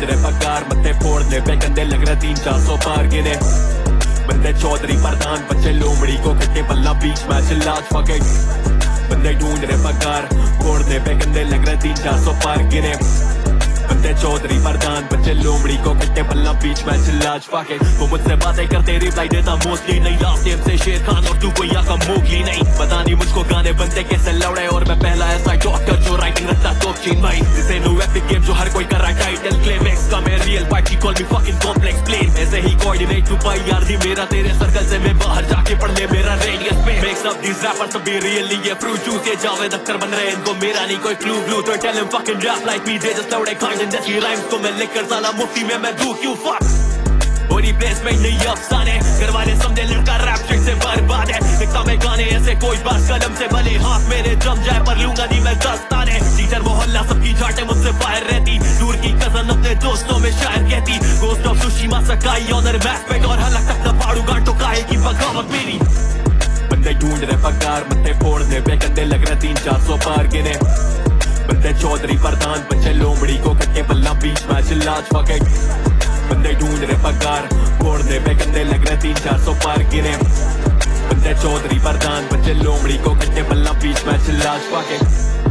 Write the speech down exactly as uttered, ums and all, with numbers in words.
ढूंढ रहे पगार, मत्थे फोड़ने पे कंधे लग रहे तीन चार सौ पार गिने। बंदे चौधरी प्रधान बच्चे लोमड़ी को कट्टे पल्ला बीच मैच लाज फके। बंदे ढूंढ रहे पगार, फोड़ने पे कंधे लग रहे तीन चार सौ पार गिने। बंदे चौधरी प्रधान बच्चे लोमड़ी को कट्टे पल्ला बीच मैच लाज फाके। वो मुझसे बातें करते रिप्लाई देता मोस्टली नहीं। लास्ट टाइम से शेर खान और तू कोई आका मोगली नहीं। पता नहीं मुझको गाने बनते कैसे लौड़े, और मैं पहला ऐसा डॉक्टर जो राइटिंग रखता तो चीन भाई। जिसे नो एपिक गेम जो हर कोई कर रहा है टाइटल क्लेम। एक्स का मैं real part, she call me fucking complex plane. ऐसे ही कोऑर्डिनेट टू पाई यार दी मेरा तेरे सर्कल से मैं बाहर जाके पढ़ ले मेरा रेडियस पे। Makes up these rappers be really ये फ्रूट जूस, ये जावेद अख्तर बन रहे इनको मेरा नहीं कोई क्लू ब्लू। तो tell him fucking rap like me, they just लौड़े काइंड एंड दैट्स राइम्स को मैं लिखकर साला मुफ्ती में मैं दूं क्यों फक। और रिप्लेसमेंट नहीं अफसाने, घरवाले समझे लड़का रैप ट्रिक से बर्बाद है। लिखता मैं गाने ऐसे कोई बार कलम से, भले हाथ मेरे जम जाए पर लूंगा नहीं मैं दस्ताने। टीचर मोहल्ला सबकी झाटे मुझसे बाहर रहती, दूर की कजन अपने दोस्तों में शायर कहती। गोस्ट ऑफ सुशीमा सकाई ऑनर मैस्पेट, और हलक तक न पाड़ू गांटो काहे की बगावत मेरी। बंदे ढूंढ रहे पगार, मत्थे फोड़ने पे कंधे लग रहे तीन चार सौ पार गिने। बंदे चौधरी प्रधान बच्चे लोमड़ी को कट्टे पल्ला बीच मैच लाज फके। बंदे ढूंढ रहे पगार, फोड़ने पे कंधे लग रहे तीन चार सौ पार गिने। बंदे चौधरी प्रधान बच्चे लोमड़ी को कट्टे पल्ला बीच मैच लाज फके।